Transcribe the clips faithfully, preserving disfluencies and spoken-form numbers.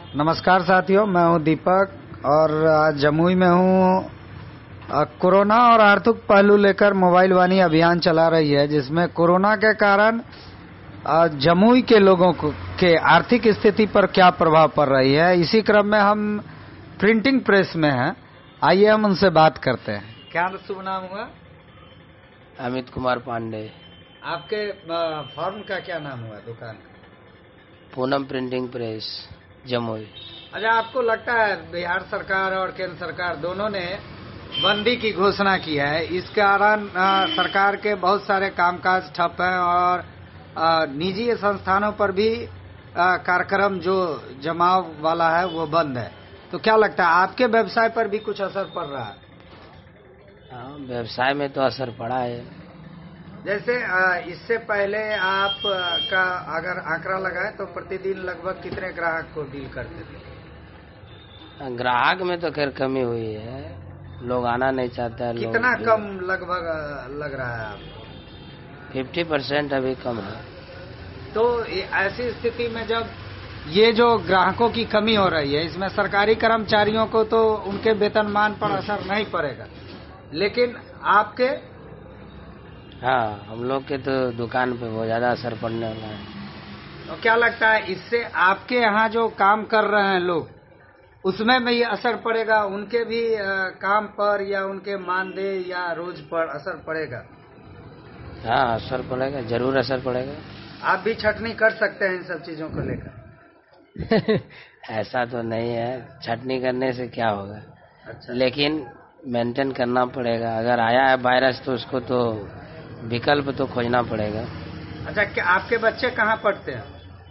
नमस्कार साथियों, मैं हूं दीपक और आज जमुई में हूं। कोरोना और आर्थिक पहलू लेकर मोबाइल वाणी अभियान चला रही है, जिसमें कोरोना के कारण जमुई के लोगों को के आर्थिक स्थिति पर क्या प्रभाव पड़ रही है। इसी क्रम में हम प्रिंटिंग प्रेस में हैं। आइए हम उनसे बात करते हैं। क्या शुभ नाम हुआ? अमित कुमार पांडे। आपके फॉर्म का क्या नाम हुआ दुकान का? Poonam printing press, Jamui. अच्छा, आपको लगता है बिहार सरकार और केंद्र सरकार दोनों ने बंदी की घोषणा की है, इस कारण सरकार के बहुत सारे कामकाज ठप हैं और निजी संस्थानों पर भी कार्यक्रम जो जमाव वाला है वो बंद है, तो क्या लगता है आपके व्यवसाय पर भी कुछ असर पड़ रहा है? हाँ, व्यवसाय में तो असर पड़ा है। जैसे इससे पहले आप का अगर आंकड़ा लगाए तो प्रतिदिन लगभग कितने ग्राहक को डील करते थे? ग्राहक में तो खैर कमी हुई है, लोग आना नहीं चाहता है। कितना कम लगभग लग रहा है आपको? फिफ्टी परसेंट अभी कम है। तो ऐसी स्थिति में जब ये जो ग्राहकों की कमी हो रही है, इसमें सरकारी कर्मचारियों को तो उनके वेतनमान पर असर नहीं पड़ेगा, लेकिन आपके? हाँ, हम लोग के तो दुकान पे बहुत ज्यादा असर पड़ने वाला है। तो क्या लगता है इससे आपके यहाँ जो काम कर रहे हैं लोग, उसमें भी असर पड़ेगा? उनके भी काम पर या उनके मानदेय या रोज पर असर पड़ेगा? हाँ, असर पड़ेगा, जरूर असर पड़ेगा। आप भी छटनी कर सकते हैं इन सब चीजों को लेकर? ऐसा तो नहीं है, छटनी करने से क्या होगा। अच्छा। लेकिन मेंटेन करना पड़ेगा। अगर आया है वायरस तो उसको तो विकल्प तो खोजना पड़ेगा। अच्छा, क्या आपके बच्चे कहाँ पढ़ते हैं?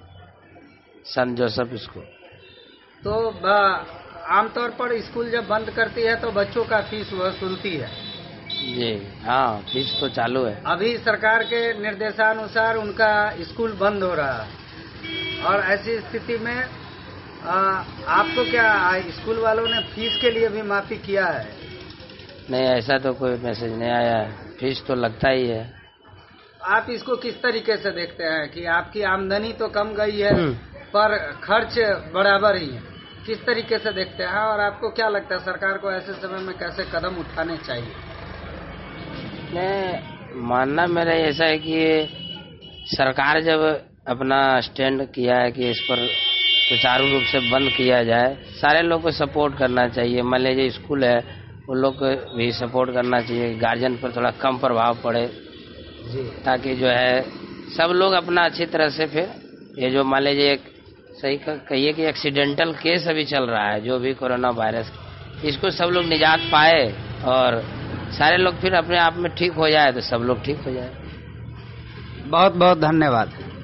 Saint Joseph school. तो आमतौर पर स्कूल जब बंद करती है तो बच्चों का फीस वसूलती है? जी हाँ, फीस तो चालू है। अभी सरकार के निर्देशानुसार उनका स्कूल बंद हो रहा है और ऐसी स्थिति में आ, आपको क्या स्कूल वालों ने फीस के लिए भी माफी किया है? नहीं, ऐसा तो कोई मैसेज नहीं आया है। फीस तो लगता ही है। आप इसको किस तरीके से देखते हैं कि आपकी आमदनी तो कम गई है पर खर्च बराबर ही है, किस तरीके से देखते हैं और आपको क्या लगता है सरकार को ऐसे समय में कैसे कदम उठाने चाहिए? नहीं, मानना मेरा ऐसा है कि सरकार जब अपना स्टैंड किया है कि इस पर सुचारू रूप से बंद किया जाए, सारे लोग को सपोर्ट करना चाहिए। मान लीजिए स्कूल है, उन लोग को भी सपोर्ट करना चाहिए, गार्जियन पर थोड़ा कम प्रभाव पड़े जी, ताकि जो है सब लोग अपना अच्छी तरह से, फिर ये जो मान लीजिए एक सही कहिए कि एक्सीडेंटल केस अभी चल रहा है जो भी कोरोना वायरस, इसको सब लोग निजात पाए और सारे लोग फिर अपने आप में ठीक हो जाए तो सब लोग ठीक हो जाए। बहुत बहुत धन्यवाद।